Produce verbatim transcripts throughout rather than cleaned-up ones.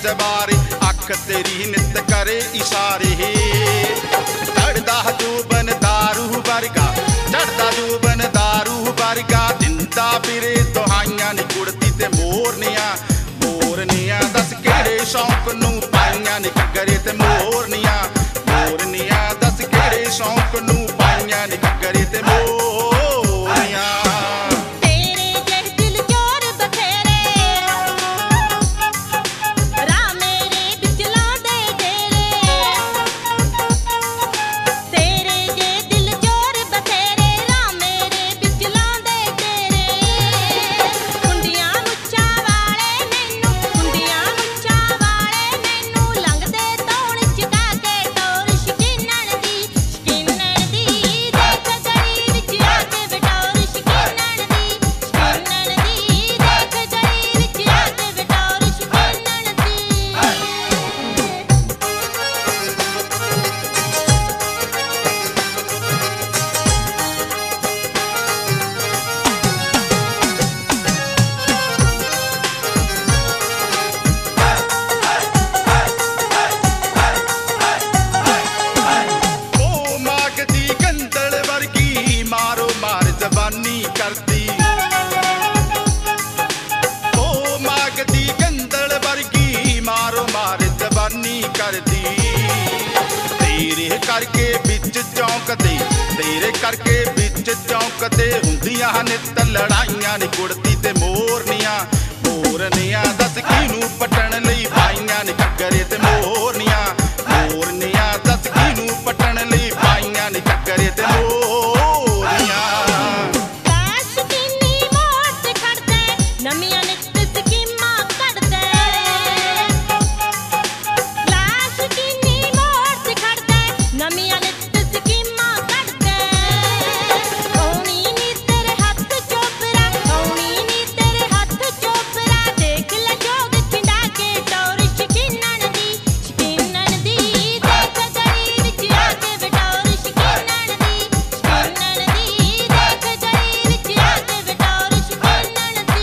सवारे अख तेरी नित करे इशारे चढ़दा जोबन दारू वर्गा चढ़दा जोबन दारू वर्गा दिंदा फिरे दुहाइयां नी कुड़ती ते मोरनिया मोरनिया दस केड़े शौक नूं पाइयां नी घग्गरे ते मोरनिया मोरनिया दस केड़े शौक नूं पाइयां नी घग्गरे ते मोरनिया करती ओ मागदी गंदल वर्गी मारो मार जवानी करदी तेरे करके बिच चौंकदे तेरे करके बिच चौंकदे हुंदियां नित लड़ाइयां नी कुड़ती ते मोरनिया मोरनिया दस किनू पटण लई पाइयां नी घग्गरे ते मोरनिया मोरनिया दस किनू पटण लई पाइयां नी घग्गरे ते मोरनिया नमियां नित स्कीमां कढदे लाश किन्नी मोड़ ते खड़दे नमियां नित स्कीमां कढदे कौनी नी तेरे हथ चोपरा कौनी नी तेरे हथ चोपरा देख ले जोग छिंडा के टोर शकीनन दी शकीनन दी देख गली विच आके बटोर शकीनन दी शकीनन दी देख गली विच आके बटोर शकीनन दी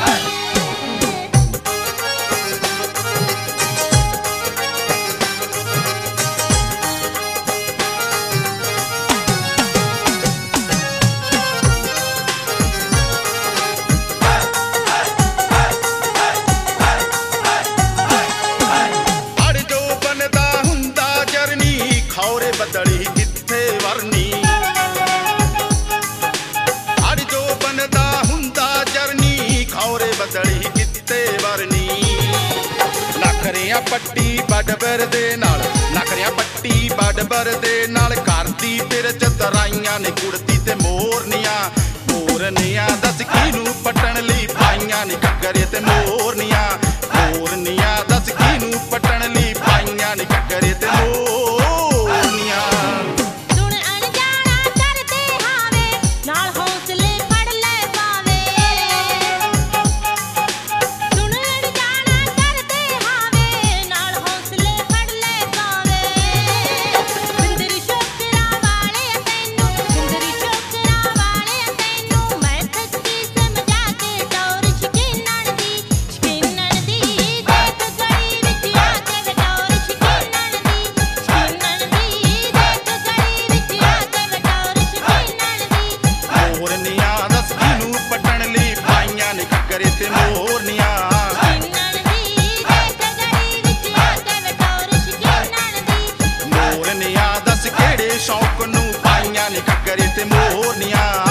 खौरे बदली किथे वरनी अड़ जो बनदा हुंदा जरनी खौरे बदली किथे वरनी नखरियां पट्टी बडबर दे नाल नखरियां पट्टी बडबर दे नाल करदी फिर चतराइयां ने कुड़ती ते मोरनिया मोरनिया दस किनू पटण लई पाइयां नी घग्गरे ते मोरनिया मोरनिया दस किनू पटण लई पाइयां नी घग्गरे ते मोरनिया सुन अनजाना करदे हावे नाल हौसले फड़ ले पावे सुन अनजाना करदे हावे नाल हौसले फड़ ले पावे बिंदरी शोकरा वाले तैनू बिंदरी शोकरा वाले तैनू मैं थक्की समझा के टोर शकीनन दी शकीनन दी देख गली विच आके बटोर शकीनन दी शकीनन दी देख गली विच आके बटोर शकीनन दी मोरनिया दस किनू पटण लई पाइयां नी घग्गरे ते मोरनिया शकीनन दी देख गली विच आके बटोर शकीनन दी मोरनिया दस केड़े शौक नूं पाइयां नी घग्गरे ते मोरनिया।